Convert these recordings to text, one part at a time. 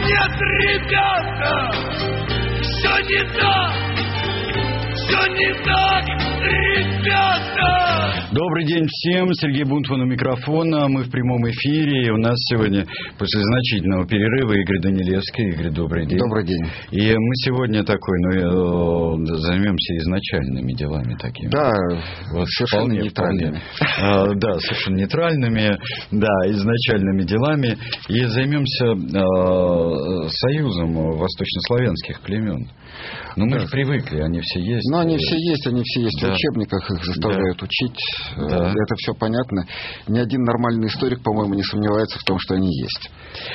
Нет, ребята, все не так, все не так, ребята. Добрый день всем. Сергей Бунтман у микрофона. Мы в прямом эфире. И у нас сегодня, после значительного перерыва, Игорь Данилевский. Игорь, добрый день. Добрый день. И мы сегодня займемся изначальными делами такими. Да, вот, совершенно нейтральными. Да, совершенно нейтральными, да, изначальными делами. И займемся союзом восточнославянских племен. Ну, мы же привыкли, они все есть. Ну, они все есть в учебниках, их заставляют учить. Да. Это все понятно. Ни один нормальный историк, по-моему, не сомневается в том, что они есть.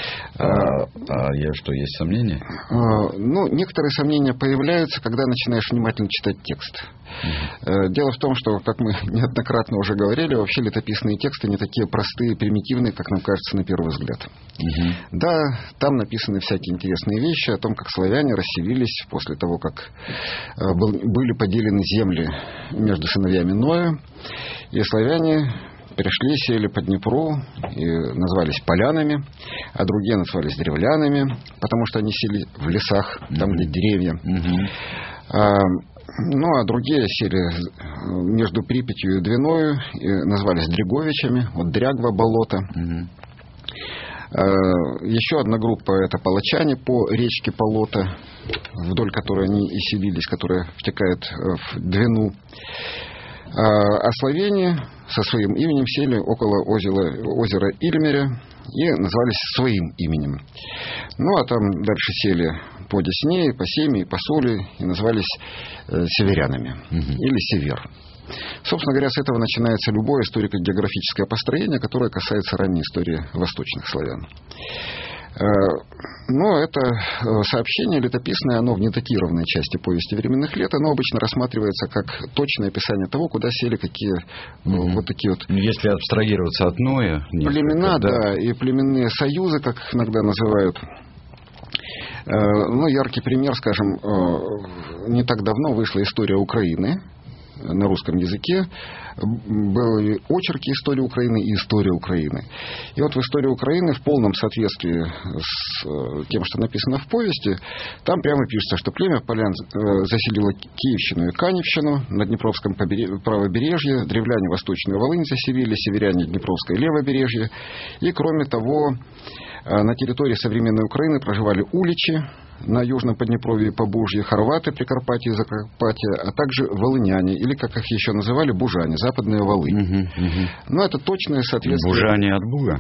Есть сомнения? Ну, некоторые сомнения появляются, когда начинаешь внимательно читать текст. Дело в том, что, как мы неоднократно уже говорили, вообще летописные тексты не такие простые и примитивные, как нам кажется на первый взгляд. Да, там написаны всякие интересные вещи о том, как славяне расселились после того, как были поделены земли между сыновьями Ноя, и славяне пришли, сели по Днепру и назвались полянами, а другие назвались древлянами, потому что они сели в лесах, там, где деревья. Ну, а другие сели между Припятью и Двиною и назвались Дреговичами, вот Дрягва, болото. Еще одна группа — это палачане по речке Полота, вдоль которой они и селились, которая втекает в Двину. А славяне со своим именем сели около озера Ильмеря и назывались своим именем. Ну, а там дальше сели по Десне, по Семе, и по Соли и назывались северянами или север. Собственно говоря, с этого начинается любое историко-географическое построение, которое касается ранней истории восточных славян. Но это сообщение летописное, оно в недатированной части повести временных лет, оно обычно рассматривается как точное описание того, куда сели какие вот такие вот... Если абстрагироваться от Ноя... Племена, да, и племенные союзы, как их иногда называют. Ну, яркий пример, скажем, не так давно вышла история Украины на русском языке. Были очерки истории Украины и история Украины. И вот в истории Украины в полном соответствии с тем, что написано в повести, там прямо пишется, что племя полян заселило Киевщину и Каневщину на Днепровском правобережье, древляне Восточную Волынь заселили, северяне Днепровское левобережье. И кроме того, на территории современной Украины проживали уличи, на Южном Поднепровье и Побужье, хорваты, Прикарпатье и Закарпатье, а также волыняне, или, как их еще называли, бужане, западная Волынь. Но это точное соответствие... Бужане от Буга?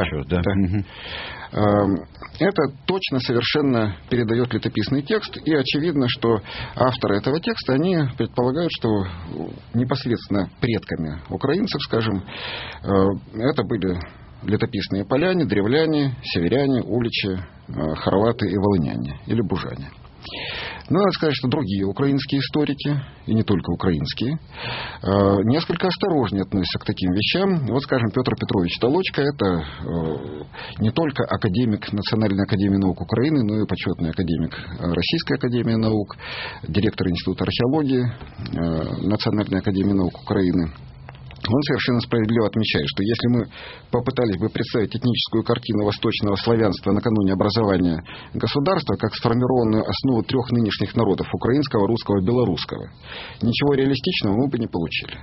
Это точно совершенно передает летописный текст, и очевидно, что авторы этого текста, они предполагают, что непосредственно предками украинцев, скажем, это были летописные поляне, древляне, северяне, уличи, хорваты и волыняне, или бужане. Но надо сказать, что другие украинские историки, и не только украинские, несколько осторожнее относятся к таким вещам. Вот, скажем, Петр Петрович Толочка — это не только академик Национальной академии наук Украины, но и почетный академик Российской академии наук, директор Института археологии Национальной академии наук Украины. Он совершенно справедливо отмечает, что если мы попытались бы представить этническую картину восточного славянства накануне образования государства как сформированную основу трех нынешних народов — украинского, русского, белорусского, ничего реалистичного мы бы не получили.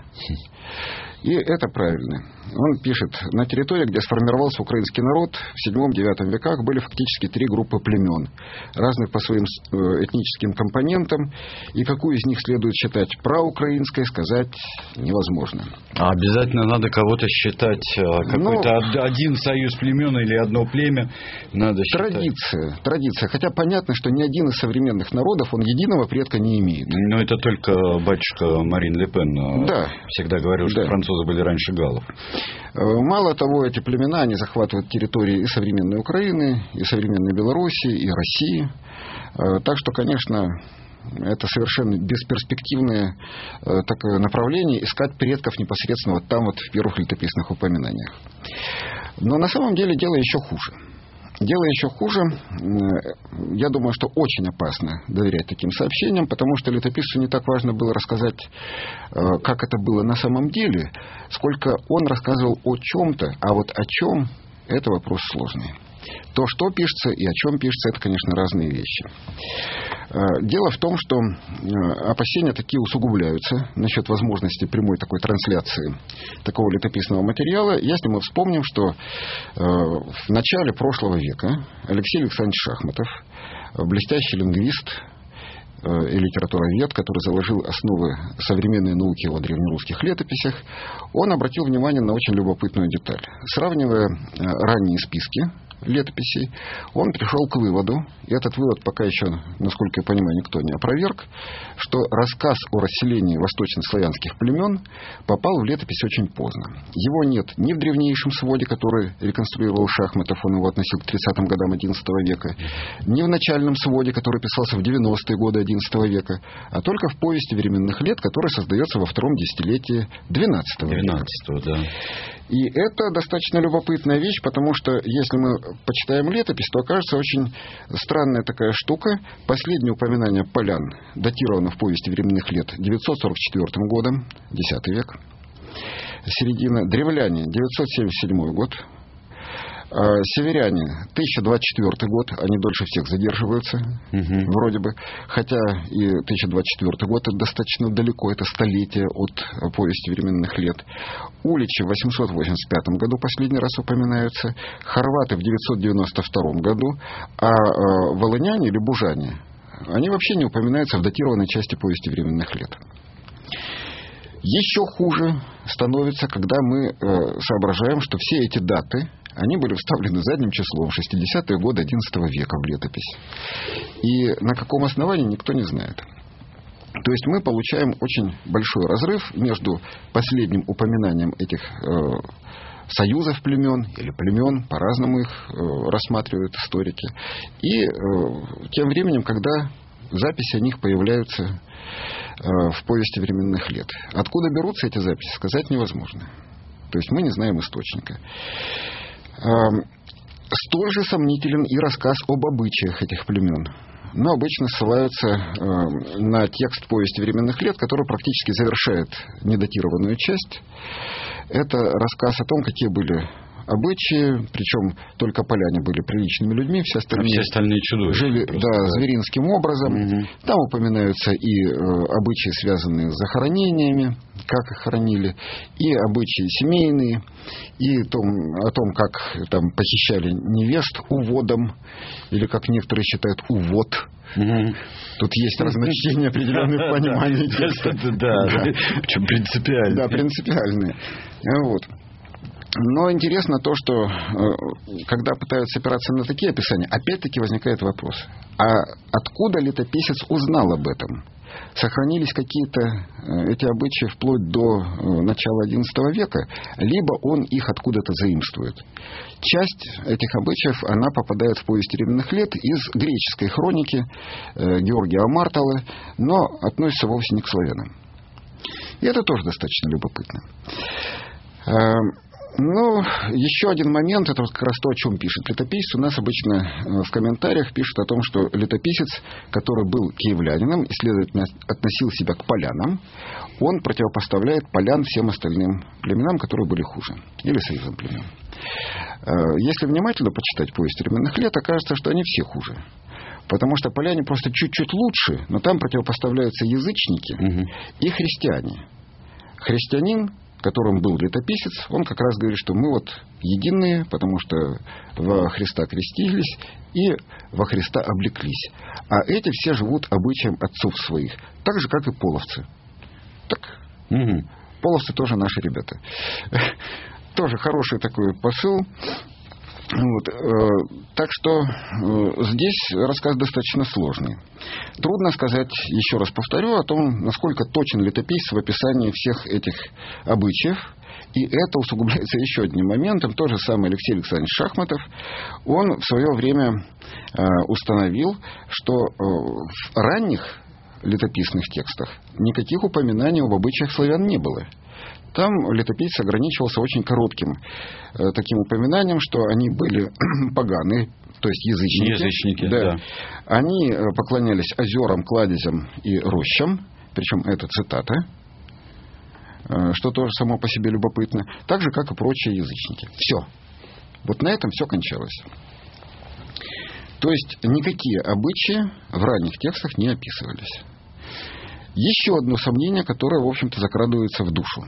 И это правильно. Он пишет: на территории, где сформировался украинский народ, в VII-IX веках были фактически три группы племен, разных по своим этническим компонентам, и какую из них следует считать проукраинской, сказать невозможно. А обязательно надо кого-то считать, какой-то один союз племен или одно племя надо считать? Традиция. Хотя понятно, что ни один из современных народов, он единого предка не имеет. Но это только батюшка Марин Ле Пен всегда говорил, что французы были раньше галлов. Мало того, эти племена, они захватывают территории и современной Украины, и современной Белоруссии, и России. Так что, конечно, это совершенно бесперспективное такое направление — искать предков непосредственно вот там, вот в первых летописных упоминаниях. Но на самом деле дело еще хуже. Дело еще хуже. Я думаю, что очень опасно доверять таким сообщениям, потому что летописцу не так важно было рассказать, как это было на самом деле, сколько он рассказывал о чем-то, а вот о чем — это вопрос сложный. То, что пишется и о чем пишется, это, конечно, разные вещи. Дело в том, что опасения такие усугубляются насчет возможности прямой такой трансляции такого летописного материала, если мы вспомним, что в начале прошлого века Алексей Александрович Шахматов, блестящий лингвист и литературовед, который заложил основы современной науки о древнерусских летописях, он обратил внимание на очень любопытную деталь. Сравнивая ранние списки летописей, он пришел к выводу, и этот вывод пока еще, насколько я понимаю, никто не опроверг, что рассказ о расселении восточнославянских племен попал в летопись очень поздно. Его нет ни в древнейшем своде, который реконструировал Шахматов, он его относил к 30-м годам XI века, ни в начальном своде, который писался в 90-е годы XI века, а только в повести временных лет, которая создается во втором десятилетии XII века. Да. И это достаточно любопытная вещь, потому что если мы почитаем летопись, то окажется очень странная такая штука. Последнее упоминание полян датировано в повести временных лет 944 годом, X век. Середина. Древляне, 977 год. Северяне, 1024 год, они дольше всех задерживаются, вроде бы, хотя и 1024 год это достаточно далеко, это столетие от повести временных лет. Уличи в 885 году последний раз упоминаются, хорваты в 992 году, а волыняне или бужане, они вообще не упоминаются в датированной части повести временных лет. Еще хуже становится, когда мы соображаем, что все эти даты, они были вставлены задним числом в 60-е годы XI века в летопись. И на каком основании, никто не знает. То есть мы получаем очень большой разрыв между последним упоминанием этих союзов племен или племен, по-разному их рассматривают историки, и тем временем, когда записи о них появляются в повести временных лет. Откуда берутся эти записи, сказать невозможно. То есть мы не знаем источника. Столь же сомнителен и рассказ об обычаях этих племен. Но обычно ссылаются на текст повести временных лет, который практически завершает недатированную часть. Это рассказ о том, какие были обычаи, причем только поляне были приличными людьми, все остальные чудовища жили зверинским образом. Там упоминаются и обычаи, связанные с захоронениями, как их хоронили, и обычаи семейные, и о том, как там похищали невест уводом, или, как некоторые считают, увод. Тут есть разночтения определенные в понимании текста. Да, причем принципиальные. Да, принципиальные. Вот. Но интересно то, что когда пытаются опираться на такие описания, опять-таки возникает вопрос. А откуда летописец узнал об этом? Сохранились какие-то эти обычаи вплоть до начала XI века, либо он их откуда-то заимствует. Часть этих обычаев, она попадает в повесть временных лет из греческой хроники Георгия Амартала, но относится вовсе не к славянам. И это тоже достаточно любопытно. Ну, еще один момент, это вот как раз то, о чем пишет летописец. У нас обычно в комментариях пишут о том, что летописец, который был киевлянином и, следовательно, относил себя к полянам, он противопоставляет полян всем остальным племенам, которые были хуже, или союзом племен. Если внимательно почитать повесть временных лет, окажется, что они все хуже. Потому что поляне просто чуть-чуть лучше, но там противопоставляются язычники и христиане. Христианин, которым был летописец, он как раз говорит, что мы вот единые, потому что во Христа крестились и во Христа облеклись. А эти все живут обычаем отцов своих, так же, как и половцы. Так, половцы тоже наши ребята. Тоже хороший такой посыл. Вот. Так что здесь рассказ достаточно сложный. Трудно сказать, еще раз повторю, о том, насколько точен летописец в описании всех этих обычаев. И это усугубляется еще одним моментом. Тот же самый Алексей Александрович Шахматов, он в свое время установил, что в ранних летописных текстах никаких упоминаний об обычаях славян не было. Там летописец ограничивался очень коротким таким упоминанием, что они были поганы, то есть язычники. Да. Они поклонялись озерам, кладезям и рощам, причем это цитата, что тоже само по себе любопытно, так же, как и прочие язычники. Все. Вот на этом все кончалось. То есть никакие обычаи в ранних текстах не описывались. Еще одно сомнение, которое, в общем-то, закрадывается в душу.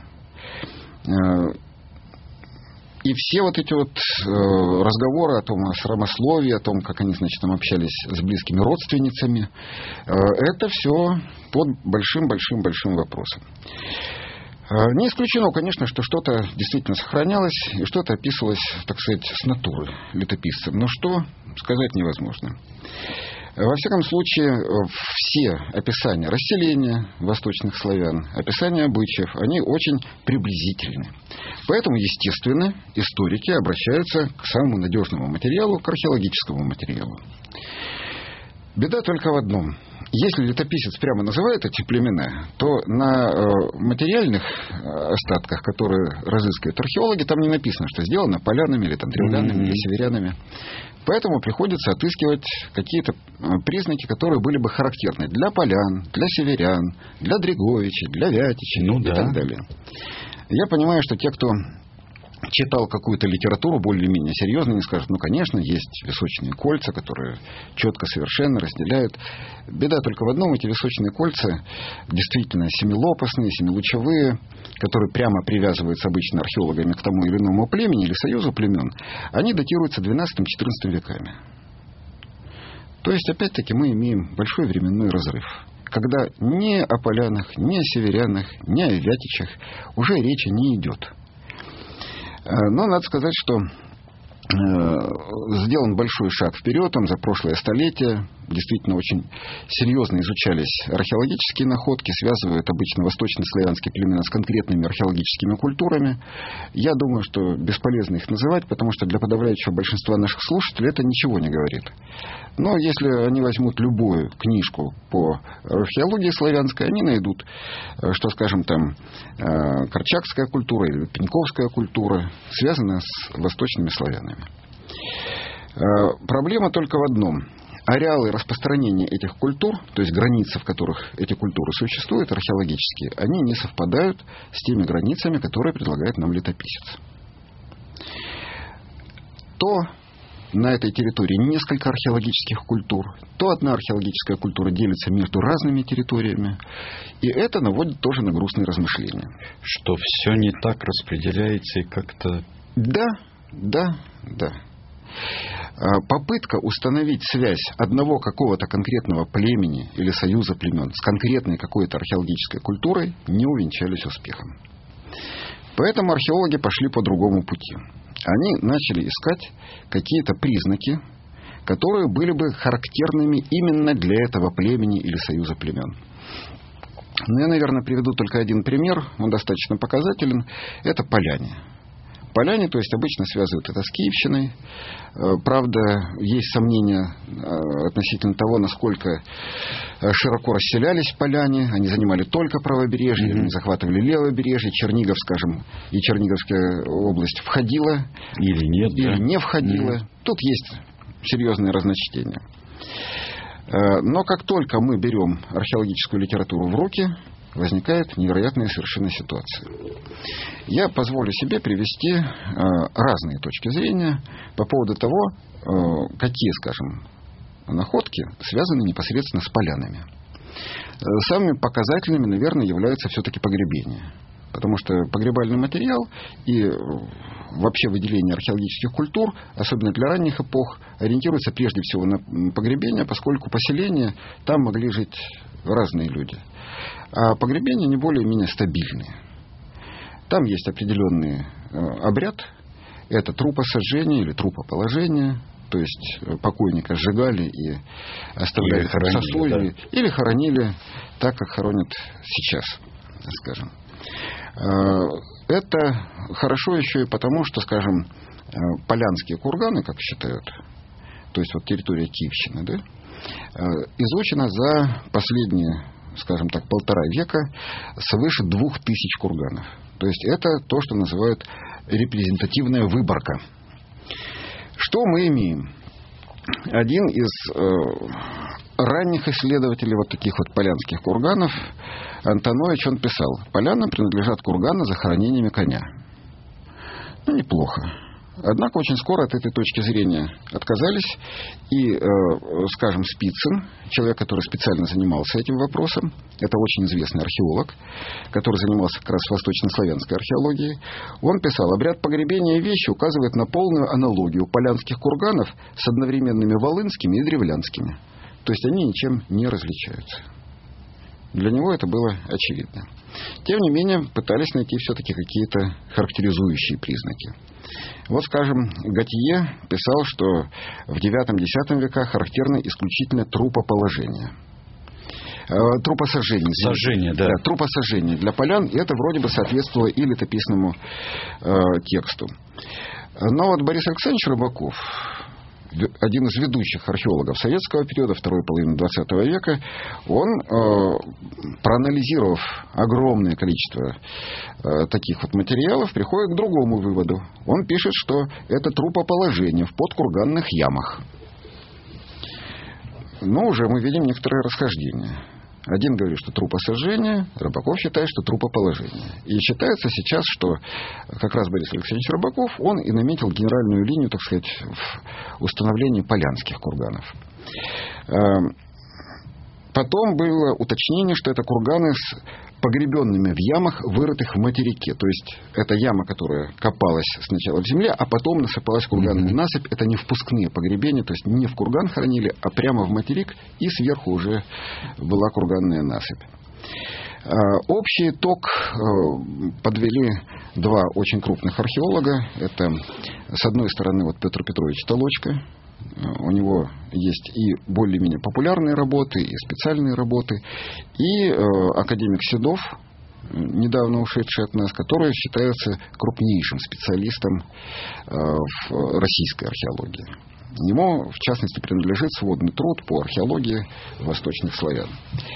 И все вот эти вот разговоры о том, о срамословии, о том, как они, значит, там общались с близкими родственницами, это все под большим-большим-большим вопросом. Не исключено, конечно, что что-то действительно сохранялось, и что-то описывалось, так сказать, с натуры летописцем. Но что, сказать невозможно. Во всяком случае, все описания расселения восточных славян, описания обычаев, они очень приблизительны. Поэтому, естественно, историки обращаются к самому надежному материалу, к археологическому материалу. Беда только в одном. Если летописец прямо называет эти племена, то на материальных остатках, которые разыскивают археологи, там не написано, что сделано полянами или там древлянами или северянами. Поэтому приходится отыскивать какие-то признаки, которые были бы характерны для полян, для северян, для Дреговичей, для Вятичей и так далее. Я понимаю, что те, кто читал какую-то литературу более-менее серьезно, не скажут, ну, конечно, есть височные кольца, которые четко, совершенно разделяют. Беда только в одном: эти височные кольца действительно семилопастные, семилучевые, которые прямо привязываются обычно археологами к тому или иному племени или союзу племен, они датируются XII-XIV веками. То есть, опять-таки, мы имеем большой временной разрыв, когда ни о полянах, ни о северянах, ни о вятичах уже речи не идет. Но надо сказать, что сделан большой шаг вперед, там, за прошлое столетие. Действительно, очень серьезно изучались археологические находки, связывают обычно восточнославянские племена с конкретными археологическими культурами. Я думаю, что бесполезно их называть, потому что для подавляющего большинства наших слушателей это ничего не говорит. Но если они возьмут любую книжку по археологии славянской, они найдут, что, скажем, там корчакская культура или пеньковская культура связана с восточными славянами. Проблема только в одном. Ареалы распространения этих культур, то есть границы, в которых эти культуры существуют, археологические, они не совпадают с теми границами, которые предлагает нам летописец. То на этой территории несколько археологических культур, то одна археологическая культура делится между разными территориями, и это наводит тоже на грустные размышления. Что все не так распределяется и как-то... Да. Попытка установить связь одного какого-то конкретного племени или союза племен с конкретной какой-то археологической культурой не увенчались успехом. Поэтому археологи пошли по другому пути. Они начали искать какие-то признаки, которые были бы характерными именно для этого племени или союза племен. Но я, наверное, приведу только один пример, он достаточно показателен. Это поляне. Поляне, то есть, обычно связывают это с Киевщиной. Правда, есть сомнения относительно того, насколько широко расселялись поляне. Они занимали только правобережье, они захватывали левобережье. Чернигов, скажем, и Черниговская область входила или нет, или не входила. Тут есть серьезные разночтения. Но как только мы берем археологическую литературу в руки, возникает невероятная совершенно ситуация. Я позволю себе привести разные точки зрения по поводу того, какие, скажем, находки связаны непосредственно с полянами. Самыми показательными, наверное, являются все-таки погребения. Потому что погребальный материал и вообще выделение археологических культур, особенно для ранних эпох, ориентируется прежде всего на погребения, поскольку поселения там могли жить разные люди. А погребения не более-менее стабильные. Там есть определенный обряд. Это трупосожжение или трупоположение. То есть покойника сжигали и оставляли в сословии. Да. Или хоронили так, как хоронят сейчас, скажем. Это хорошо еще и потому, что, скажем, полянские курганы, как считают, то есть вот территория Киевщины, да, изучена за последние, скажем так, 1,5 века свыше 2000 курганов. То есть это то, что называют репрезентативная выборка. Что мы имеем? Один из ранних исследователей вот таких вот полянских курганов, Антонович, он писал: полянам принадлежат курганы с захоронениями коня. Ну, неплохо. Однако очень скоро от этой точки зрения отказались. И, скажем, Спицын, человек, который специально занимался этим вопросом, это очень известный археолог, который занимался как раз восточнославянской археологией, он писал: обряд погребения вещи указывает на полную аналогию полянских курганов с одновременными волынскими и древлянскими. То есть они ничем не различаются. Для него это было очевидно. Тем не менее, пытались найти все-таки какие-то характеризующие признаки. Вот, скажем, Готье писал, что в IX-X веках характерно исключительно трупоположение. Трупосожжение. Да. Трупосожжение для полян, и это вроде бы соответствовало и летописному тексту. Но вот Борис Александрович Рыбаков, один из ведущих археологов советского периода, второй половины XX века, он, проанализировав огромное количество таких вот материалов, приходит к другому выводу. Он пишет, что это трупоположение в подкурганных ямах. Но уже мы видим некоторые расхождения. Один говорит, что трупосожжение, Рыбаков считает, что трупоположение. И считается сейчас, что как раз Борис Алексеевич Рыбаков, он и наметил генеральную линию, так сказать, в установлении полянских курганов. Потом было уточнение, что это курганы с погребенными в ямах, вырытых в материке. То есть, это яма, которая копалась сначала в земле, а потом насыпалась курганами в насыпь. Это не впускные погребения, то есть, не в курган хоронили, а прямо в материк, и сверху уже была курганная насыпь. Общий итог подвели два очень крупных археолога. Это, с одной стороны, вот Петр Петрович Толочко. У него есть и более-менее популярные работы, и специальные работы, и академик Седов, недавно ушедший от нас, который считается крупнейшим специалистом в российской археологии. Ему, в частности, принадлежит сводный труд по археологии восточных славян.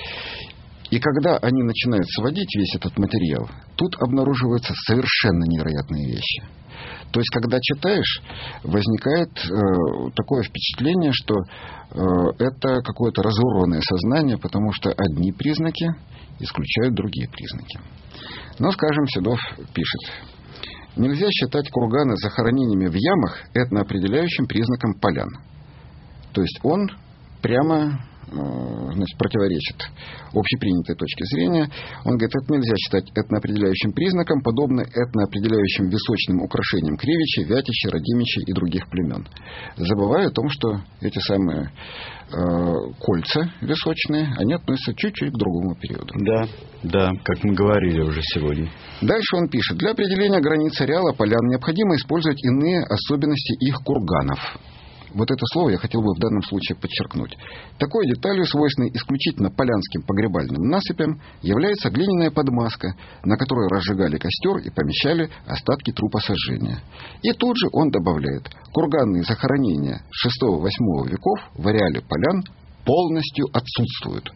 И когда они начинают сводить весь этот материал, тут обнаруживаются совершенно невероятные вещи. То есть, когда читаешь, возникает такое впечатление, что это какое-то разорванное сознание, потому что одни признаки исключают другие признаки. Но, скажем, Седов пишет: нельзя считать курганы с захоронениями в ямах этноопределяющим признаком полян. То есть, он прямо противоречит общепринятой точке зрения. Он говорит, это нельзя считать этноопределяющим признаком, подобно этноопределяющим височным украшениям Кривичей, Вятичей, Радимичей и других племен. Забывая о том, что эти самые кольца височные, они относятся чуть-чуть к другому периоду. Да, как мы говорили уже сегодня. Дальше он пишет: для определения границ ареала полян необходимо использовать иные особенности их курганов. Вот это слово я хотел бы в данном случае подчеркнуть. Такой деталью, свойственной исключительно полянским погребальным насыпям, является глиняная подмазка, на которой разжигали костер и помещали остатки трупосожжения. И тут же он добавляет: курганные захоронения VI-VIII веков в ареале полян полностью отсутствуют.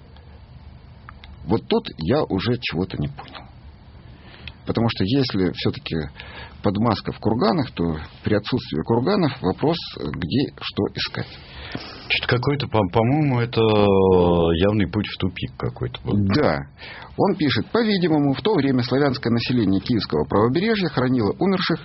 Вот тут я уже чего-то не понял. Потому что если все-таки подмазка в курганах, то при отсутствии курганов вопрос, где что искать. Что-то какой-то, по-моему, это явный путь в тупик какой-то был. Да. Он пишет: по-видимому, в то время славянское население Киевского правобережья хранило умерших,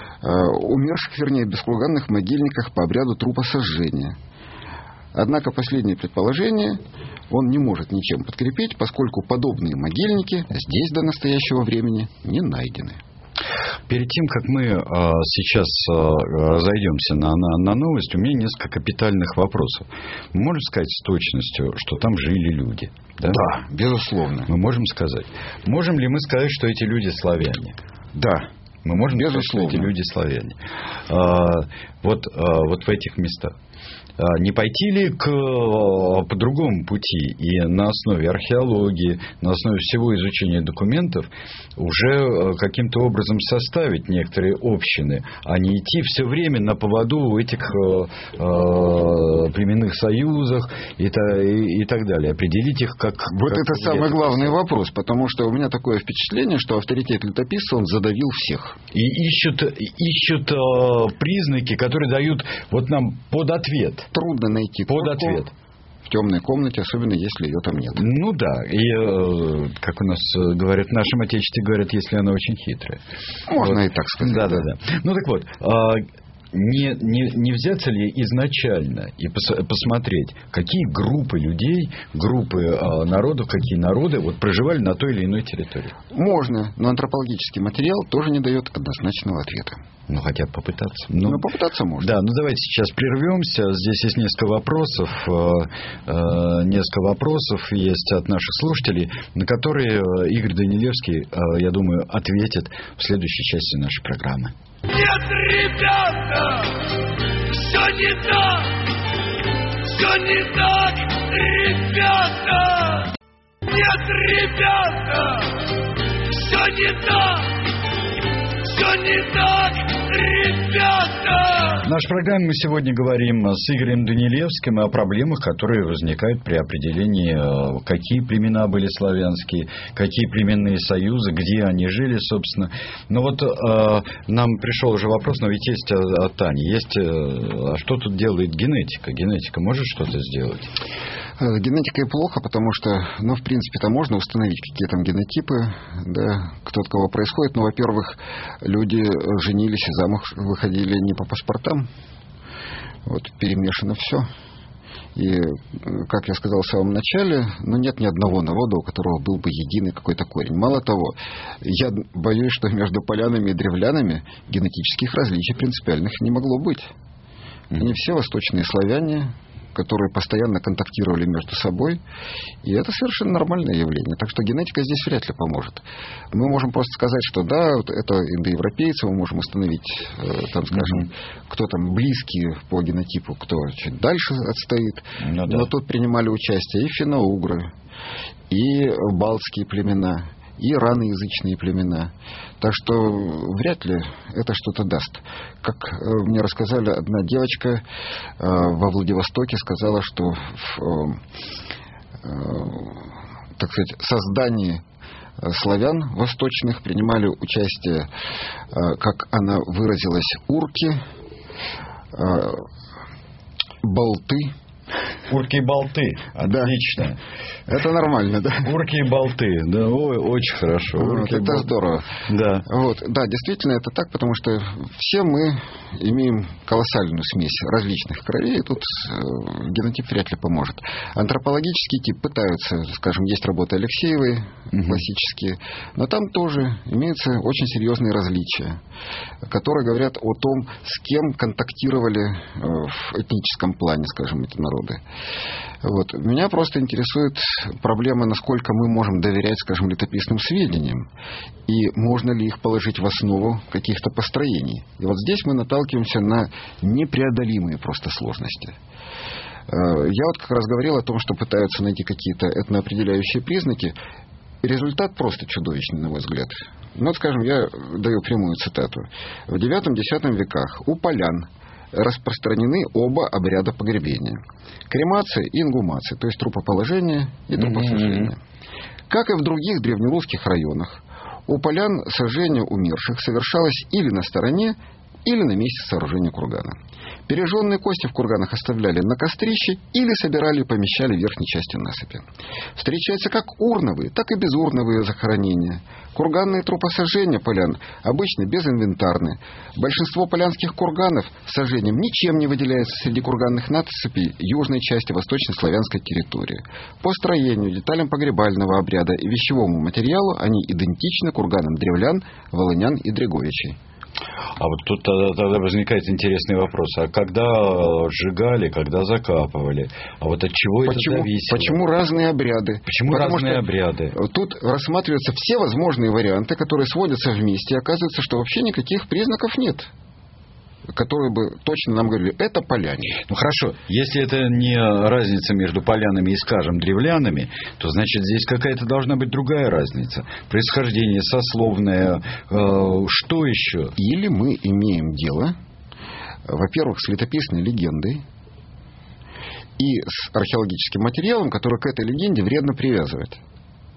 без курганных могильниках по обряду трупосожжения. Однако последнее предположение он не может ничем подкрепить, поскольку подобные могильники здесь до настоящего времени не найдены. Перед тем, как мы сейчас разойдемся на новость, у меня несколько капитальных вопросов. Мы можем сказать с точностью, что там жили люди? Да, безусловно. Мы можем сказать. Можем ли мы сказать, что эти люди славяне? Да. Мы можем сказать, что эти люди славяне. Вот в этих местах. Не пойти ли по другому пути и на основе археологии, на основе всего изучения документов уже каким-то образом составить некоторые общины, а не идти все время на поводу в этих племенных союзах и так далее, определить их как... Вот как это самый главный вопрос, потому что у меня такое впечатление, что авторитет летописца, он задавил всех. И ищут признаки, которые дают вот нам под ответ. Трудно найти под ответ. в темной комнате, особенно если ее там нет. Ну да, и как у нас говорят, в нашем отечестве говорят, если она очень хитрая. Можно и так сказать. Да. Ну так вот, не взяться ли изначально и посмотреть, какие группы людей, группы народов, какие народы вот проживали на той или иной территории? Можно, но антропологический материал тоже не дает однозначного ответа. Ну, хотя бы попытаться. Ну, попытаться можно. Да, ну давайте сейчас прервемся. Здесь есть несколько вопросов есть от наших слушателей, на которые Игорь Данилевский, я думаю, ответит в следующей части нашей программы. Нет, ребята, все не так, ребята. Нет, ребята, все не так, ребята. В нашей программе мы сегодня говорим с Игорем Данилевским о проблемах, которые возникают при определении, какие племена были славянские, какие племенные союзы, где они жили, собственно. Но вот нам пришел уже вопрос, но ведь есть от Тани, а что тут делает генетика? Генетика может что-то сделать? Генетикой плохо, потому что, в принципе-то можно установить, какие там генотипы, да, кто от кого происходит. Но, во-первых, люди женились и замуж выходили не по паспортам. Вот, перемешано все. И, как я сказал в самом начале, нет ни одного народа, у которого был бы единый какой-то корень. Мало того, я боюсь, что между полянами и древлянами генетических различий принципиальных не могло быть. Они все восточные славяне, которые постоянно контактировали между собой, и это совершенно нормальное явление. Так что генетика здесь вряд ли поможет. Мы можем просто сказать, что да, вот это индоевропейцы, мы можем установить, кто там близкий по генотипу, кто чуть дальше отстоит. Но тут принимали участие и финно-угры, и балтские племена, и ираноязычные племена. Так что вряд ли это что-то даст. Как мне рассказали, одна девочка во Владивостоке сказала, что в создании славян восточных принимали участие, как она выразилась, урки, болты. Урки и болты. Отлично. Да. Это нормально, да? Урки и болты. Да, очень хорошо. Это здорово. Да. Да, действительно, это так, потому что все мы имеем колоссальную смесь различных кровей, и тут генотип вряд ли поможет. Антропологический тип пытаются, скажем, есть работы Алексеевой, классические, но там тоже имеются очень серьезные различия, которые говорят о том, с кем контактировали в этническом плане, скажем, эти народы. Вот. Меня просто интересует проблема, насколько мы можем доверять, скажем, летописным сведениям, и можно ли их положить в основу каких-то построений. И вот здесь мы наталкиваемся на непреодолимые просто сложности. Я вот как раз говорил о том, что пытаются найти какие-то этноопределяющие признаки. Результат просто чудовищный, на мой взгляд. Скажем, я даю прямую цитату. В IX-X веках у полян распространены оба обряда погребения. Кремация и ингумация, то есть трупоположение и трупосожжение. Как и в других древнерусских районах, у полян сожжение умерших совершалось или на стороне, или на месте сооружения кургана. Пережженные кости в курганах оставляли на кострище или собирали и помещали в верхней части насыпи. Встречаются как урновые, так и безурновые захоронения. Курганные трупосожжения полян обычно безинвентарны. Большинство полянских курганов с сожжением ничем не выделяется среди курганных насыпей южной части восточнославянской территории. По строению, деталям погребального обряда и вещевому материалу они идентичны курганам древлян, волынян и дреговичей. А вот тут тогда возникает интересный вопрос. А когда сжигали, когда закапывали? А вот от чего это зависело? Почему разные обряды? Потому разные обряды? Тут рассматриваются все возможные варианты, которые сводятся вместе. И оказывается, что вообще никаких признаков нет, которые бы точно нам говорили, это поляне. Хорошо, если это не разница между полянами и, скажем, древлянами, то, значит, здесь какая-то должна быть другая разница. Происхождение, сословное, что еще? Или мы имеем дело, во-первых, с летописной легендой и с археологическим материалом, который к этой легенде вредно привязывает.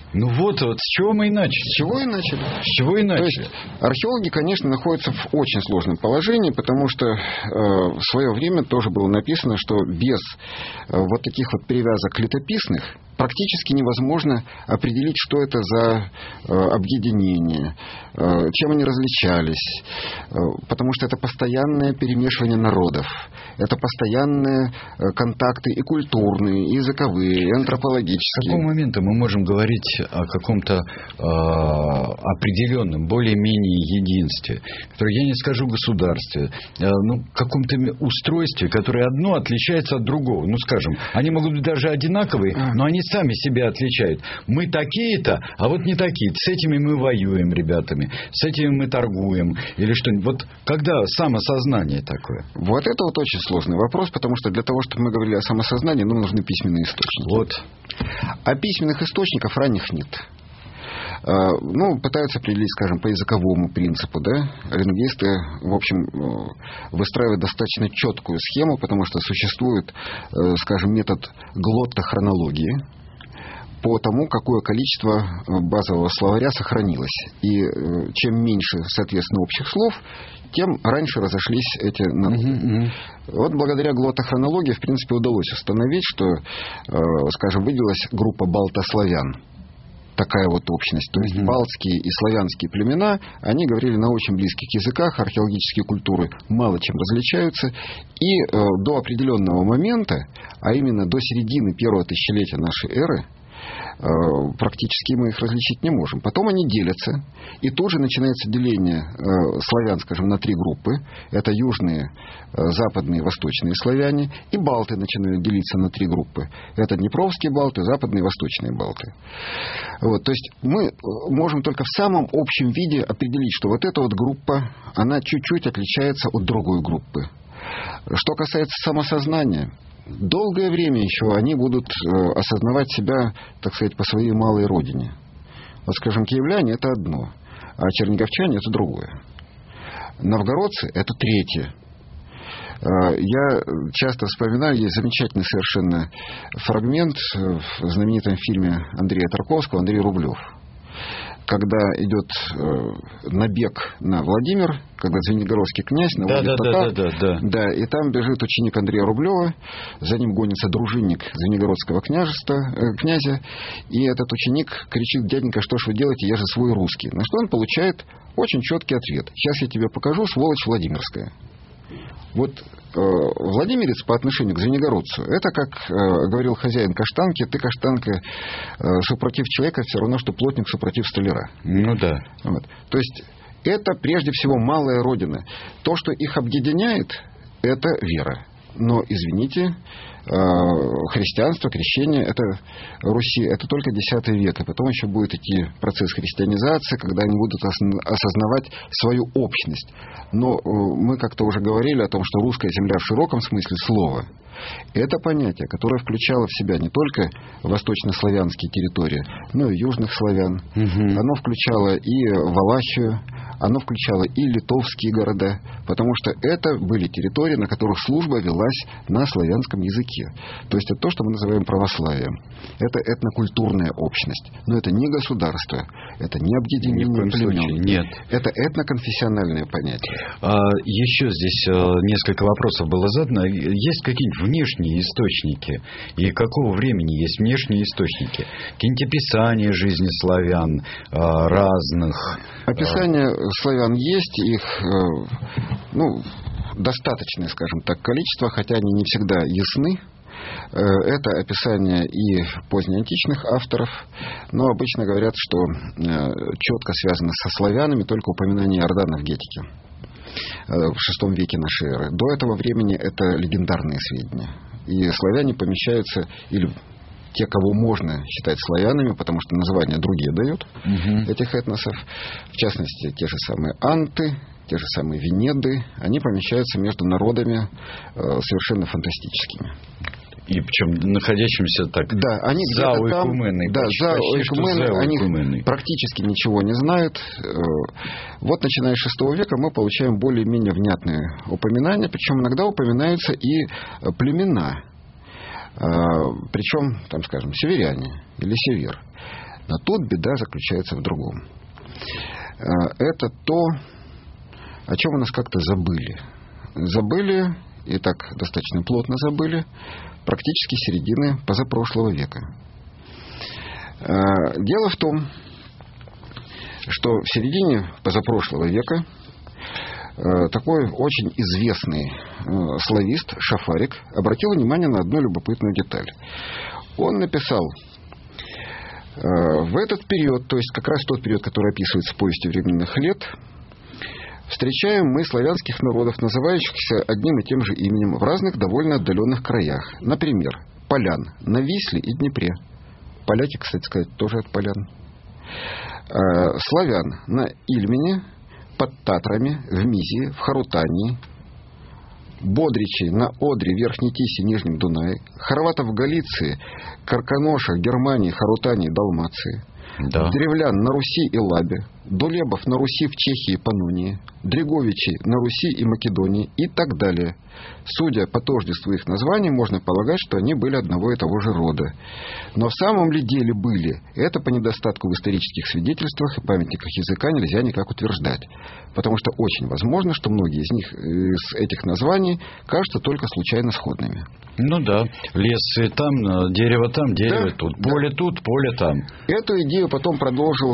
Ну вот, с чего мы и начали. С чего и начали. С чего и начали. То есть археологи, конечно, находятся в очень сложном положении, потому что в свое время тоже было написано, что без вот таких вот привязок летописных практически невозможно определить, что это за объединение, чем они различались, потому что это постоянное перемешивание народов, это постоянные контакты и культурные, и языковые, и антропологические. С какого момента мы можем говорить о каком-то определенном, более-менее единстве, которое, я не скажу государстве, каком-то устройстве, которое одно отличается от другого. Ну, скажем, они могут быть даже одинаковые, но они сами себя отличают. Мы такие-то, а вот не такие. С этими мы воюем, ребятами. С этими мы торгуем. Или что-нибудь. Вот когда самосознание такое? Вот это вот очень сложный вопрос, потому что для того, чтобы мы говорили о самосознании, нам нужны письменные источники. Вот. А письменных источников ранних нет. Пытаются определить, скажем, по языковому принципу, да? Лингвисты, в общем, выстраивают достаточно четкую схему, потому что существует, скажем, метод глоттохронологии по тому, какое количество базового словаря сохранилось. И чем меньше, соответственно, общих слов, тем раньше разошлись эти народы. Вот благодаря глоттохронологии, в принципе, удалось установить, что, скажем, выделилась группа балтославян. Такая вот общность. То есть балтские и славянские племена, они говорили на очень близких языках, археологические культуры мало чем различаются. И до определенного момента, а именно до середины первого тысячелетия нашей эры, практически мы их различить не можем. Потом они делятся, и тут же начинается деление славян, скажем, на три группы. Это южные, западные, восточные славяне, и балты начинают делиться на три группы. Это днепровские балты, западные и восточные балты. Вот, то есть мы можем только в самом общем виде определить, что вот эта вот группа, она чуть-чуть отличается от другой группы. Что касается самосознания, долгое время еще они будут осознавать себя, так сказать, по своей малой родине. Вот, скажем, киевляне — это одно, а черниговчане — это другое. Новгородцы — это третье. Я часто вспоминаю, есть замечательный совершенно фрагмент в знаменитом фильме Андрея Тарковского «Андрей Рублев», когда идет набег на Владимир, когда Звенигородский князь наводит татар. Да, и там бежит ученик Андрея Рублева, за ним гонится дружинник Звенигородского князя, и этот ученик кричит: «Дяденька, что ж вы делаете, я же свой русский». На что он получает очень четкий ответ: «Сейчас я тебе покажу, сволочь Владимирская». Вот владимирец по отношению к звенигородцу — это, как говорил хозяин каштанки: ты, каштанка, супротив человека все равно, что плотник супротив столяра. Ну да. Вот. То есть это прежде всего малая родина. То, что их объединяет, это вера. Но, извините, христианство, крещение, это Руси, это только X век. И потом еще будет идти процесс христианизации, когда они будут осознавать свою общность. Но мы как-то уже говорили о том, что русская земля в широком смысле слова — это понятие, которое включало в себя не только восточнославянские территории, но и южных славян. Оно включало и Валахию, оно включало и литовские города, потому что это были территории, на которых служба велась на славянском языке. То есть это то, что мы называем православием. Это этнокультурная общность. Но это не государство, это не объединение племен. Нет. Это этноконфессиональное понятие. Еще здесь несколько вопросов было задано. Есть какие-нибудь внешние источники? И какого времени есть внешние источники? Какие-нибудь описания жизни славян разных? Описания славян есть, их достаточное, скажем так, количество, хотя они не всегда ясны. Это описание и позднеантичных авторов, но обычно говорят, что четко связано со славянами только упоминание Иордана в Гетике в VI веке нашей эры. До этого времени это легендарные сведения. И славяне помещаются, или те, кого можно считать славянами, потому что названия другие дают этих этносов, в частности, те же самые анты, те же самые венеды, они помещаются между народами совершенно фантастическими. И причем находящимся так да, они за где-то там, Ойкуменой. Да, за Ойкуменой, они Ойкуменой практически ничего не знают. Вот начиная с VI века мы получаем более-менее внятные упоминания, причем иногда упоминаются и племена. Причем, там, скажем, северяне или север. Но тут беда заключается в другом. Это то, о чем у нас как-то забыли. Забыли, и так достаточно плотно забыли, практически середины позапрошлого века. Дело в том, что в середине позапрошлого века такой очень известный славист Шафарик обратил внимание на одну любопытную деталь. Он написал: в этот период, то есть как раз тот период, который описывается в повести временных лет, встречаем мы славянских народов, называющихся одним и тем же именем в разных довольно отдаленных краях. Например, полян на Висле и Днепре. Поляки, кстати сказать, тоже от полян. Славян на Ильмене, под Татрами, в Мизии, в Харутании. Бодричей на Одре, Верхней Тисе, Нижнем Дунае. Хорватов в Галиции, Карканошах, Германии, Харутании, Далмации. Да. Древлян на Руси и Лабе. Дулебов на Руси, в Чехии и Панонии. Дреговичей на Руси и Македонии и так далее. Судя по тождеству их названий, можно полагать, что они были одного и того же рода. Но в самом ли деле были? Это по недостатку в исторических свидетельствах и памятниках языка нельзя никак утверждать. Потому что очень возможно, что многие из них, из этих названий, кажутся только случайно сходными. Ну да, лес там, дерево там, дерево да, тут, да. поле тут, поле там. Эту идею потом продолжил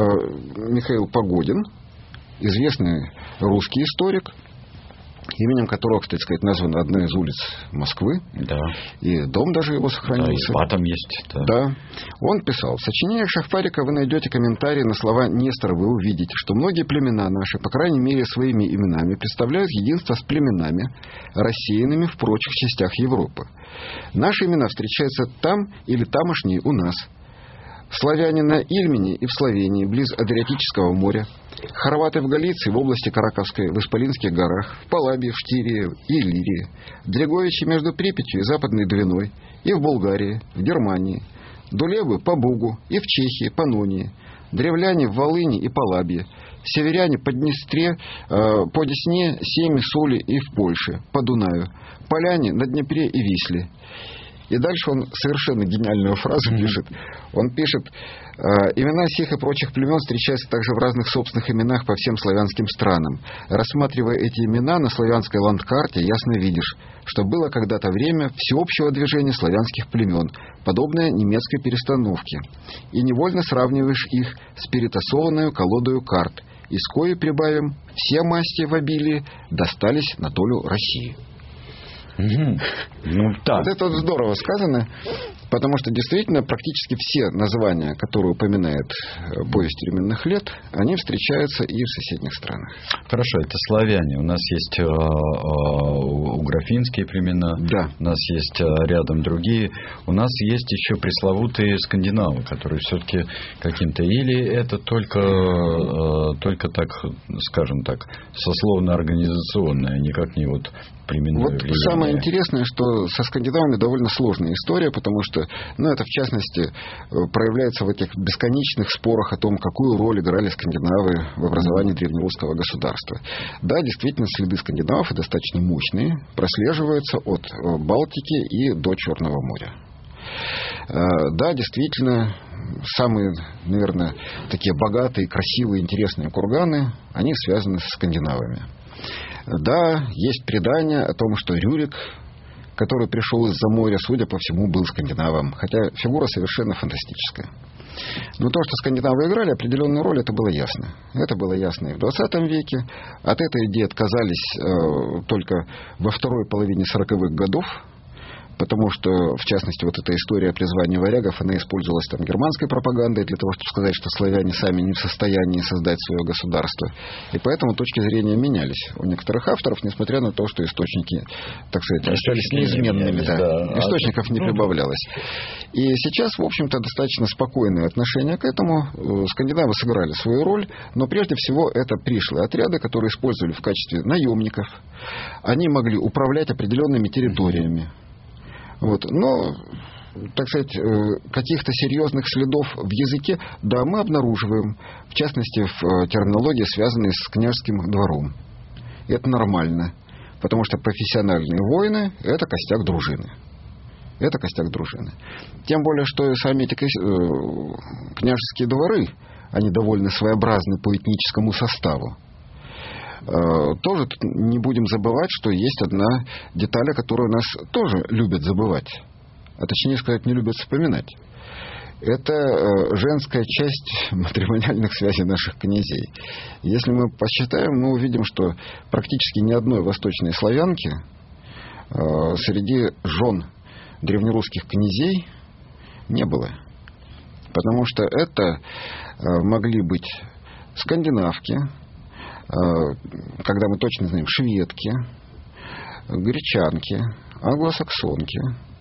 Михаил Погодин, известный русский историк, именем которого, кстати сказать, названа одна из улиц Москвы. Да. И дом даже его сохранился. Да, и изба там есть. Да. Да. Он писал: в сочинениях Шафарика вы найдете комментарии на слова Нестора. Вы увидите, что многие племена наши, по крайней мере своими именами, представляют единство с племенами, рассеянными в прочих частях Европы. Наши имена встречаются там или тамошние у нас. Славяне на Ильмене и в Словении, близ Адриатического моря. Хорваты в Галиции, в области Караковской, в Исполинских горах, в Палабе, в Штирии и Иллирии. Дреговичи между Припятью и Западной Двиной, и в Болгарии, в Германии. Дулебы по Бугу, и в Чехии, Панонии. Древляне в Волыни и Палабе. Северяне по Днестре, по Десне, Сейме, Соли и в Польше, по Дунаю. Поляне на Днепре и Висле. И дальше он совершенно гениальную фразу пишет. Он пишет: имена сих и прочих племен встречаются также в разных собственных именах по всем славянским странам. Рассматривая эти имена на славянской ландкарте, ясно видишь, что было когда-то время всеобщего движения славянских племен, подобное немецкой перестановке. И невольно сравниваешь их с перетасованную колодою карт, из коей прибавим все масти в обилии достались на долю России. Ну, да. Вот это вот здорово сказано, потому что действительно практически все названия, которые упоминает повесть временных лет, они встречаются и в соседних странах. Хорошо, это славяне. У нас есть угрофинские племена, да. У нас есть рядом другие. У нас есть еще пресловутые скандинавы, которые все-таки каким-то... Или это только так, скажем так, сословно-организационное, никак не вот... Вот самое интересное, что со скандинавами довольно сложная история, потому что, это в частности проявляется в этих бесконечных спорах о том, какую роль играли скандинавы в образовании древнерусского государства. Да, действительно, следы скандинавов достаточно мощные, прослеживаются от Балтики и до Черного моря. Да, действительно, самые, наверное, такие богатые, красивые, интересные курганы, они связаны со скандинавами. Да, есть предание о том, что Рюрик, который пришел из-за моря, судя по всему, был скандинавом. Хотя фигура совершенно фантастическая. Но то, что скандинавы играли определенную роль, это было ясно. Это было ясно и в 20 веке. От этой идеи отказались только во второй половине 40-х годов. Потому что, в частности, вот эта история о призвании варягов, она использовалась там германской пропагандой для того, чтобы сказать, что славяне сами не в состоянии создать свое государство. И поэтому точки зрения менялись у некоторых авторов, несмотря на то, что источники, так сказать, остались неизменными. Да. Источников не прибавлялось. И сейчас, в общем-то, достаточно спокойное отношение к этому. Скандинавы сыграли свою роль, но прежде всего это пришлые отряды, которые использовали в качестве наемников. Они могли управлять определенными территориями. Но, так сказать, каких-то серьезных следов в языке, да, мы обнаруживаем, в частности, в терминологии, связанной с княжеским двором. И это нормально, потому что профессиональные воины – это костяк дружины. Это костяк дружины. Тем более, что сами эти княжеские дворы, они довольно своеобразны по этническому составу. Тоже не будем забывать, что есть одна деталь, которую нас тоже любят забывать. А точнее сказать, не любят вспоминать. Это женская часть матримониальных связей наших князей. Если мы посчитаем, мы увидим, что практически ни одной восточной славянки среди жен древнерусских князей не было. Потому что это могли быть скандинавки, когда мы точно знаем, шведки, гречанки, англосаксонки.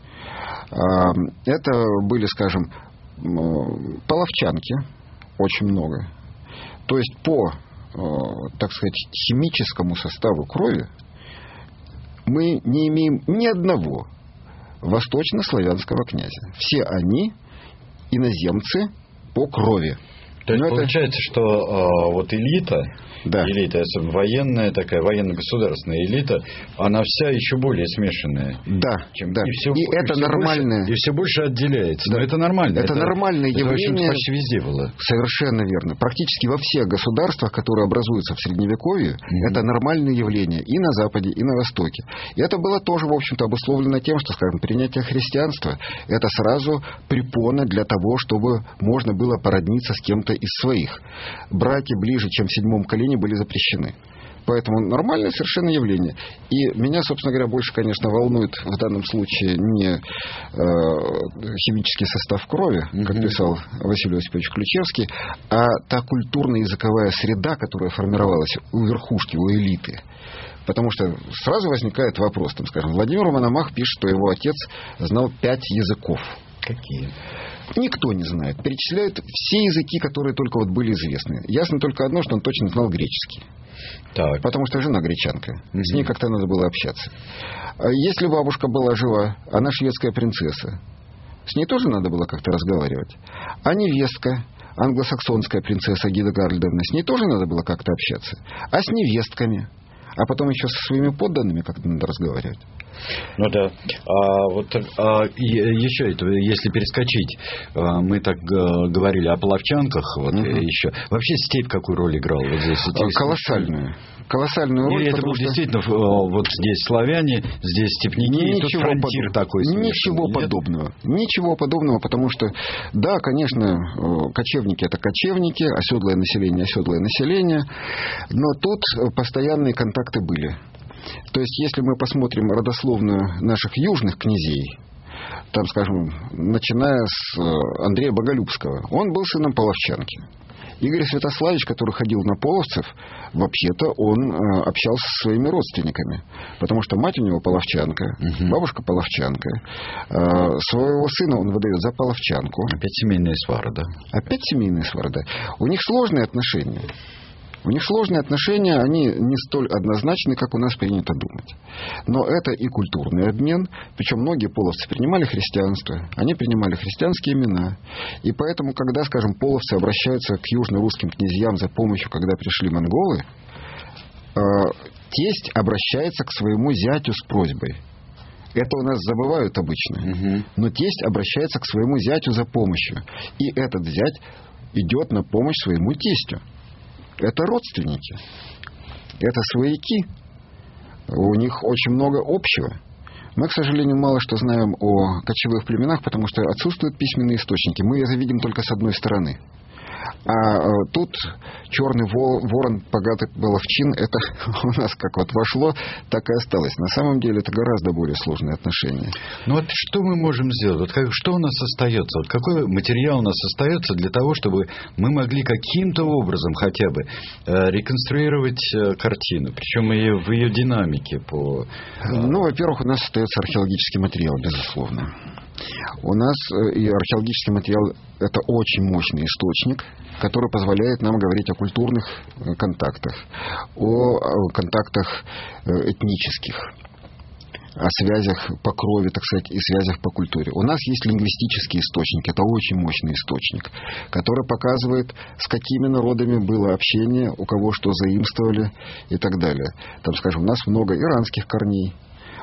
Это были, скажем, половчанки, очень много. То есть по, так сказать, химическому составу крови мы не имеем ни одного восточнославянского князя. Все они иноземцы по крови. То есть получается, что вот элита, элита, военная такая, военно-государственная элита, она вся еще более смешанная. Да, и это нормально. И все больше отделяется. Да. Но это нормально. Это нормальное явление. Это почти везде было. Совершенно верно. Практически во всех государствах, которые образуются в Средневековье, это нормальное явление и на Западе, и на Востоке. И это было тоже, в общем-то, обусловлено тем, что, скажем, принятие христианства — это сразу препона для того, чтобы можно было породниться с кем-то из своих. Браки ближе, чем в 7 колене, были запрещены. Поэтому нормальное совершенно явление. И меня, собственно говоря, больше, конечно, волнует в данном случае не химический состав крови, как писал Василий Осипович Ключевский, а та культурно-языковая среда, которая формировалась у верхушки, у элиты. Потому что сразу возникает вопрос, там, скажем, Владимир Мономах пишет, что его отец знал 5 языков. Какие? Никто не знает. Перечисляют все языки, которые только вот были известны. Ясно только одно, что он точно знал греческий. Так. Потому что жена гречанка. С ней как-то надо было общаться. Если бабушка была жива, она шведская принцесса, с ней тоже надо было как-то разговаривать. А невестка, англосаксонская принцесса Гида Гарльдовна, с ней тоже надо было как-то общаться. А с невестками? А потом еще со своими подданными как-то надо разговаривать. Ну да. Еще это, если перескочить, мы так говорили о половчанках, вот еще. Вообще степь какую роль играла вот здесь? Колоссальную роль. Или это было действительно вот здесь славяне, здесь степняки, и тут фронтир такой смешанный. Ничего подобного, потому что, да, конечно, кочевники — это кочевники, оседлое население, но тут постоянные контакты были. То есть, если мы посмотрим родословную наших южных князей, там, скажем, начиная с Андрея Боголюбского, он был сыном половчанки. Игорь Святославич, который ходил на половцев, вообще-то он общался со своими родственниками. Потому что мать у него половчанка, бабушка половчанка. Своего сына он выдает за половчанку. Опять семейные свары, да? У них сложные отношения. Они не столь однозначны, как у нас принято думать. Но это и культурный обмен. Причем многие половцы принимали христианство. Они принимали христианские имена. И поэтому, когда, скажем, половцы обращаются к южно-русским князьям за помощью, когда пришли монголы, тесть обращается к своему зятю с просьбой. Это у нас забывают обычно. Но тесть обращается к своему зятю за помощью. И этот зять идет на помощь своему тестю. Это родственники. Это свояки. У них очень много общего. Мы, к сожалению, мало что знаем о кочевых племенах, потому что отсутствуют письменные источники. Мы это видим только с одной стороны. А тут черный ворон, богатый половчин, это у нас как вот вошло, так и осталось. На самом деле это гораздо более сложные отношения. Ну вот что мы можем сделать? Вот что у нас остается? Вот какой материал у нас остается для того, чтобы мы могли каким-то образом хотя бы реконструировать картину, причем и в ее динамике? Ну, во-первых, у нас остается археологический материал, безусловно. У нас и археологический материал — это очень мощный источник, который позволяет нам говорить о культурных контактах, о контактах этнических, о связях по крови, так сказать, и связях по культуре. У нас есть лингвистический источник, это очень мощный источник, который показывает, с какими народами было общение, у кого что заимствовали и так далее. Там, скажем, у нас много иранских корней,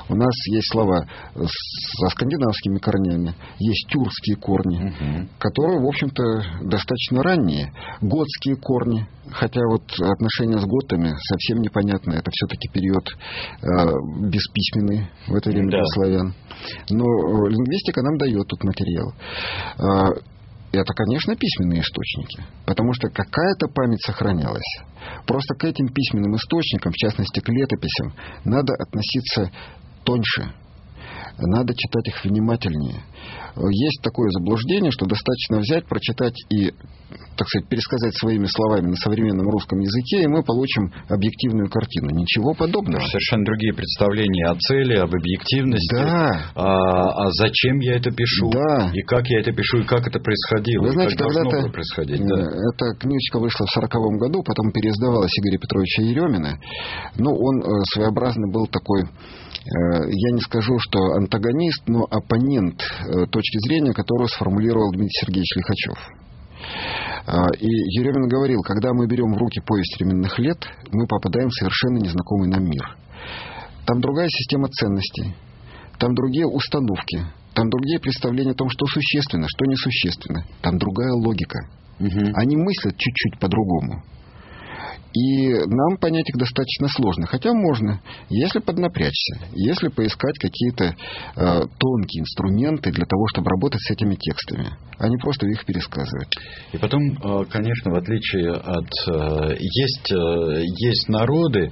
У нас есть слова со скандинавскими корнями, есть тюркские корни, которые, в общем-то, достаточно ранние. Готские корни, хотя вот отношения с готами совсем непонятны. Это все-таки период бесписьменный в это время для славян. Но лингвистика нам дает тут материал. Это, конечно, письменные источники, потому что какая-то память сохранялась. Просто к этим письменным источникам, в частности к летописям, надо относиться тоньше. Надо читать их внимательнее. Есть такое заблуждение, что достаточно взять, прочитать и, так сказать, пересказать своими словами на современном русском языке, и мы получим объективную картину. Ничего подобного. Совершенно другие представления о цели, об объективности. Да. А зачем я это пишу? Да. И как я это пишу, и как это происходило? Вы знаете, когда-то да. эта книжечка вышла в 1940 году, потом переиздавалась Игоря Петровича Еремина. Ну, он своеобразно был такой, я не скажу, что антагонист, но оппонент точки зрения, которую сформулировал Дмитрий Сергеевич Лихачев. И Еремин говорил, когда мы берем в руки повесть временных лет, мы попадаем в совершенно незнакомый нам мир. Там другая система ценностей, там другие установки, там другие представления о том, что существенно, что несущественно, там другая логика. Они мыслят чуть-чуть по-другому. И нам понять их достаточно сложно. Хотя можно, если поднапрячься, если поискать какие-то тонкие инструменты для того, чтобы работать с этими текстами, а не просто их пересказывать. И потом, конечно, в отличие от... Есть народы,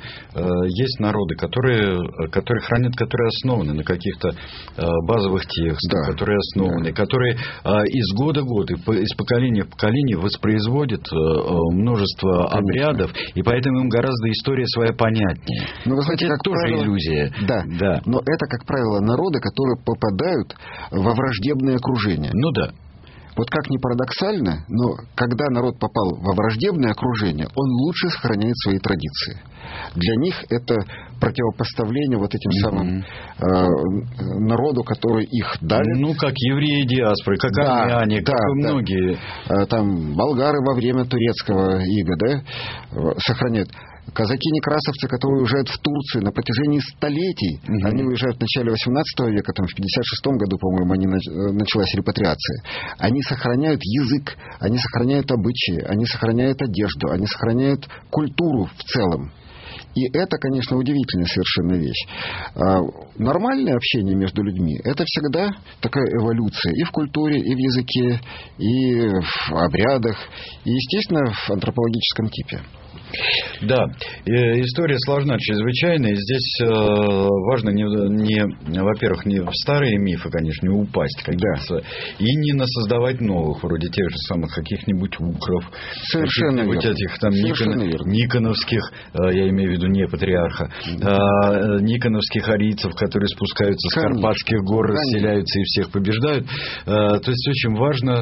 которые хранят, которые основаны на каких-то базовых текстах, которые основаны, которые из года в год, из поколения в поколение воспроизводят множество обрядов, и поэтому им гораздо история своя понятнее. Но вы знаете, как тоже правило, иллюзия. Да. Но это, как правило, народы, которые попадают во враждебное окружение. Ну да. Вот как ни парадоксально, но когда народ попал во враждебное окружение, он лучше сохраняет свои традиции. Для них это противопоставление вот этим самым народу, который их давит. Ну, как евреи диаспоры, как армяне, как и многие. Там болгары во время турецкого ига, сохраняют. Казаки-некрасовцы, которые уезжают в Турцию на протяжении столетий, они уезжают в начале 18 века, там в 56 году, по-моему, началась репатриация. Они сохраняют язык, они сохраняют обычаи, они сохраняют одежду, они сохраняют культуру в целом. И это, конечно, удивительная совершенно вещь. Нормальное общение между людьми – это всегда такая эволюция и в культуре, и в языке, и в обрядах, и, естественно, в антропологическом типе. Да, история сложна чрезвычайно, и здесь важно, во-первых, не в старые мифы, конечно, не упасть, как говорится, и не насоздавать новых, вроде тех же самых каких-нибудь укров, каких-нибудь этих там никоновских, я имею в виду не патриарха, никоновских арийцев, которые спускаются с Карпатских гор, расселяются и всех побеждают. То есть очень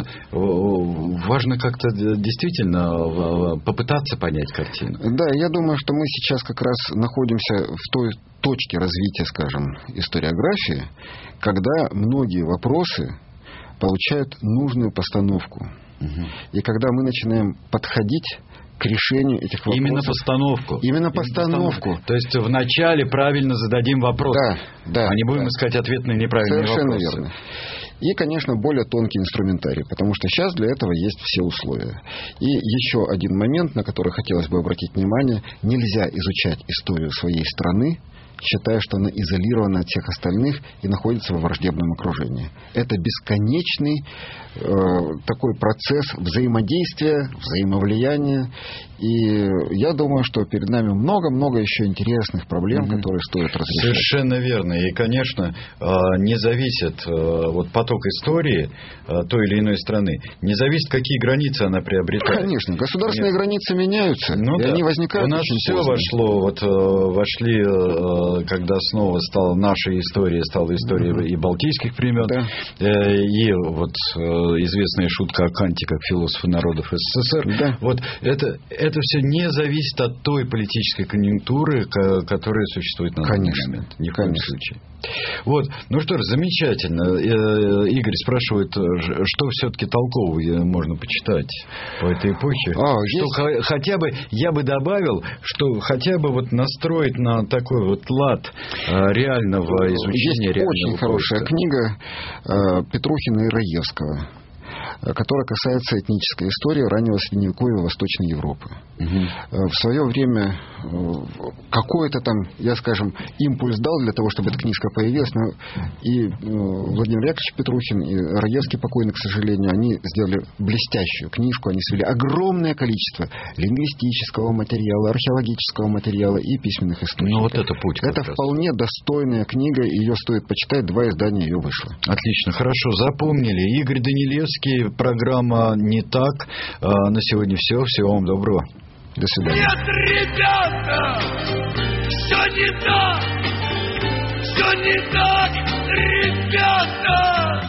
важно как-то действительно попытаться понять картину. Да, я думаю, что мы сейчас как раз находимся в той точке развития, скажем, историографии, когда многие вопросы получают нужную постановку. И когда мы начинаем подходить к решению этих вопросов. Именно постановку. То есть вначале правильно зададим вопрос. Да. А не будем искать ответ на неправильные вопросы. Совершенно верно. И, конечно, более тонкий инструментарий, потому что сейчас для этого есть все условия. И еще один момент, на который хотелось бы обратить внимание. Нельзя изучать историю своей страны, считая, что она изолирована от всех остальных и находится во враждебном окружении. Это бесконечный такой процесс взаимодействия, взаимовлияния. И я думаю, что перед нами много-много еще интересных проблем, которые стоит разрешать. Совершенно верно. И, конечно, не зависит поток истории той или иной страны, не зависит, какие границы она приобретает. Конечно. Государственные границы меняются, и они возникают. У нас очень все поздно. вошли, когда снова стала наша история, стала история и балтийских племен, и известная шутка о Канте как философа народов СССР. Это все не зависит от той политической конъюнктуры, которая существует на данный момент. Ни в коем случае. Ну что ж, замечательно. Игорь спрашивает, что все-таки толкового можно почитать по этой эпохе. Что хотя бы, я бы добавил, что хотя бы настроить на такой вклад реального изучения. Есть очень хорошая книга Петрухина и Раевского, которая касается этнической истории раннего Средневековья Восточной Европы. В свое время какой-то там, импульс дал для того, чтобы эта книжка появилась, но и Владимир Яковлевич Петрухин, и Раевский покойный, к сожалению, они сделали блестящую книжку, они свели огромное количество лингвистического материала, археологического материала и письменных источников. Ну, вот это путь. Это вполне достойная книга, ее стоит почитать, 2 издания ее вышло. Отлично, хорошо, запомнили. Игорь Данилевский, программа «Не так». На сегодня все. Всего вам доброго. До свидания. Нет, ребята, все не так, ребята.